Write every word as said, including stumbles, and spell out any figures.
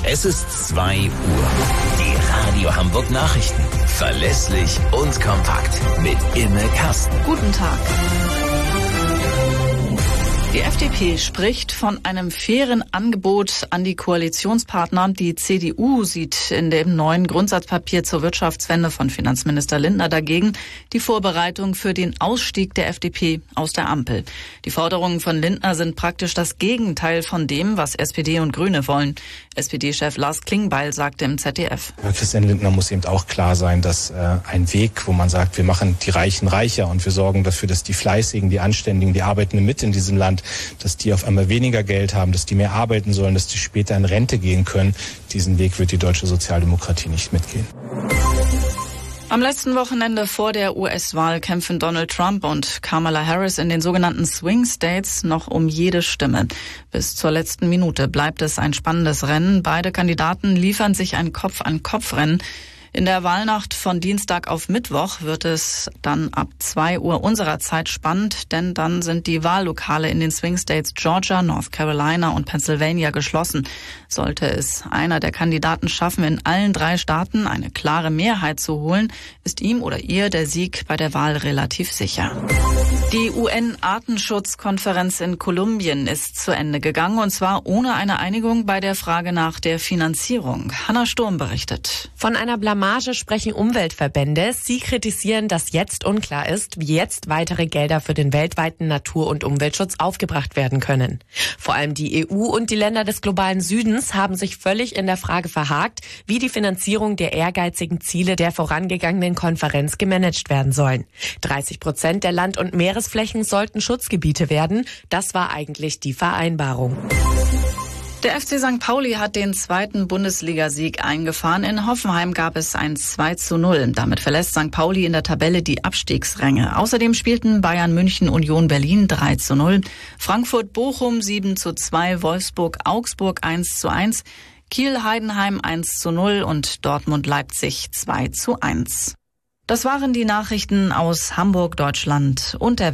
Es ist zwei Uhr. Die Radio Hamburg Nachrichten. Verlässlich und kompakt mit Imme Kasten. Guten Tag. Die F D P spricht von einem fairen Angebot an die Koalitionspartner. Die C D U sieht in dem neuen Grundsatzpapier zur Wirtschaftswende von Finanzminister Lindner dagegen die Vorbereitung für den Ausstieg der F D P aus der Ampel. Die Forderungen von Lindner sind praktisch das Gegenteil von dem, was S P D und Grüne wollen. S P D-Chef Lars Klingbeil sagte im Z D F. Christian Lindner muss eben auch klar sein, dass äh, ein Weg, wo man sagt, wir machen die Reichen reicher und wir sorgen dafür, dass die Fleißigen, die Anständigen, die Arbeitenden mit in diesem Land, dass die auf einmal weniger Geld haben, dass die mehr arbeiten sollen, dass die später in Rente gehen können. Diesen Weg wird die deutsche Sozialdemokratie nicht mitgehen. Am letzten Wochenende vor der U S-Wahl kämpfen Donald Trump und Kamala Harris in den sogenannten Swing States noch um jede Stimme. Bis zur letzten Minute bleibt es ein spannendes Rennen. Beide Kandidaten liefern sich ein Kopf-an-Kopf-Rennen. In der Wahlnacht von Dienstag auf Mittwoch wird es dann ab zwei Uhr unserer Zeit spannend, denn dann sind die Wahllokale in den Swing States Georgia, North Carolina und Pennsylvania geschlossen. Sollte es einer der Kandidaten schaffen, in allen drei Staaten eine klare Mehrheit zu holen, ist ihm oder ihr der Sieg bei der Wahl relativ sicher. Die U N-Artenschutzkonferenz in Kolumbien ist zu Ende gegangen, und zwar ohne eine Einigung bei der Frage nach der Finanzierung. Hanna Sturm berichtet. Von einer Blamage sprechen Umweltverbände. Sie kritisieren, dass jetzt unklar ist, wie jetzt weitere Gelder für den weltweiten Natur- und Umweltschutz aufgebracht werden können. Vor allem die E U und die Länder des globalen Südens haben sich völlig in der Frage verhakt, wie die Finanzierung der ehrgeizigen Ziele der vorangegangenen Konferenz gemanagt werden sollen. dreißig Prozent der Land- und Meeresflächen sollten Schutzgebiete werden. Das war eigentlich die Vereinbarung. Der F C Sankt Pauli hat den zweiten Bundesligasieg eingefahren. In Hoffenheim gab es ein zwei zu null. Damit verlässt Sankt Pauli in der Tabelle die Abstiegsränge. Außerdem spielten Bayern München Union Berlin drei zu null, Frankfurt Bochum sieben zu zwei, Wolfsburg Augsburg eins zu eins, Kiel Heidenheim eins zu null und Dortmund Leipzig zwei zu eins. Das waren die Nachrichten aus Hamburg, Deutschland und der